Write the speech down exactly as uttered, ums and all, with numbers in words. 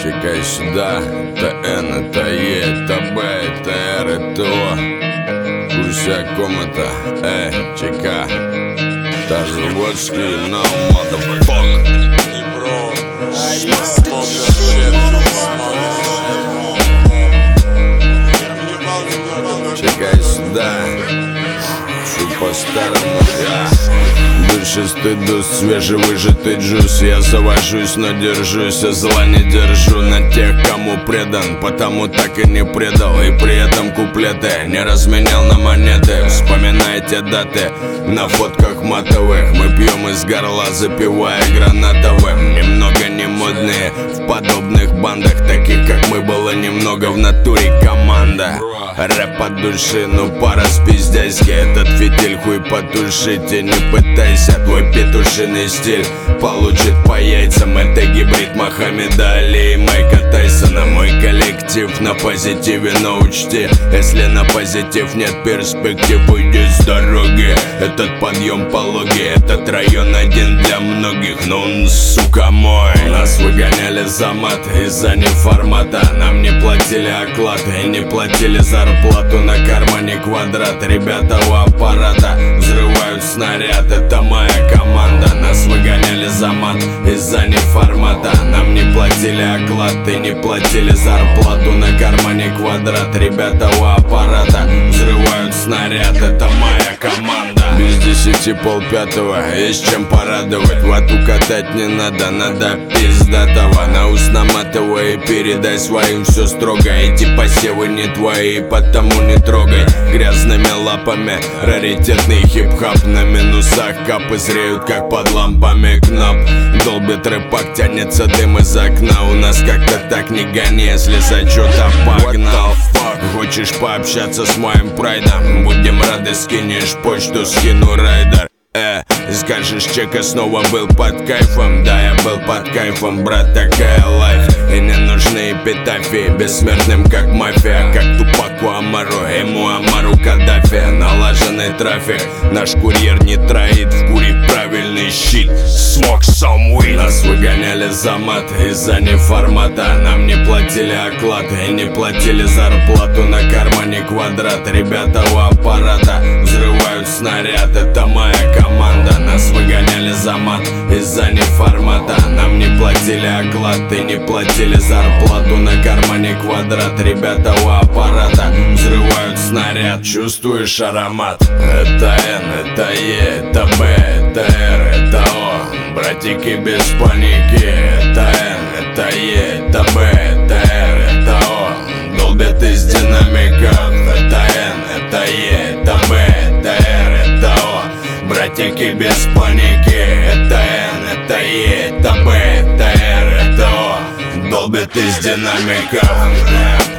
Чекай сюда, это Н, это Е, это Б, это Р, это О. В курсе о ком это? Эй, чека. Тажеводский, no motherfucker. Чекай сюда, всю по-старому, я. Больше стыду, свежевыжатый джус. Я завожусь, но держусь, а зла не держу на тех, кому предан, потому так и не предал. И при этом куплеты не разменял на монеты. Вспоминайте даты на фотках матовых. Мы пьем из горла, запивая гранатовым. Немного не модные в подобных бандах, таких как мы, было немного в натуре команда. Рэп от души, ну пара спиздяйски. Этот фитиль хуй потушите, не пытайся. Твой петушиный стиль получит по яйцам. Это гибрид Мохаммеда Али и Майка Тайсона. Мой коллектив на позитиве, но учти, если на позитив нет перспектив, уйди с дороги. Этот подъем пологий, этот район один для многих, но он, сука, мой. Нас выгоняли за мат из-за неформата. Нам не платили оклад и не платили зарплату. На кармане квадрат, ребята у аппарата взрывают снаряд, это моя команда. Нас выгоняли за мат из-за неформата. Нам не платили оклад и не платили зарплату. На кармане квадрат, ребята у аппарата взрывают снаряд, это моя команда. Без десяти полпятого, есть чем порадовать. Вату катать не надо, надо пиздатого. На ус наматывай и передай своим все строго. Эти посевы не твои, потому не трогай грязными лапами. Раритетный хип-хап на минусах, капы зреют как под лампами кнап. Долбит рэпак, тянется дым из окна. У нас как-то так не гони, если зачета погнал. Хочешь пообщаться с моим прайдом? Будем рады, скинешь почту, скину райдер. Э, скажешь, чека снова был под кайфом. Да, я был под кайфом, брат, такая лайф. И не нужны эпитафии, бессмертным как мафия. Как Тупаку Амару, ему Амару Каддафи. Налаженный трафик, наш курьер не троит. В куре правильный щит, smoke some weed. Нас выгоняли за мат из-за неформата. Нам не платили оклад и не платили зарплату. На кармане квадрат, ребята у аппарата взрывают снаряд, это моя команда. Нас выгоняли за мат из-за неформата. Нам не платили оклад и не платили зарплату. На кармане квадрат, ребята у аппарата взрывают снаряд. Чувствуешь аромат? Это Н, это Е, это Б, это Р, это О. Братики без паники. Это Н, это Е, это Б, это Р, это О. Долбят из динамиков. Это Н, это Е, это Б, это Р, это О. Братики без паники. Это Н, это Е, это Б, это Р, это О. Долбят из динамиков.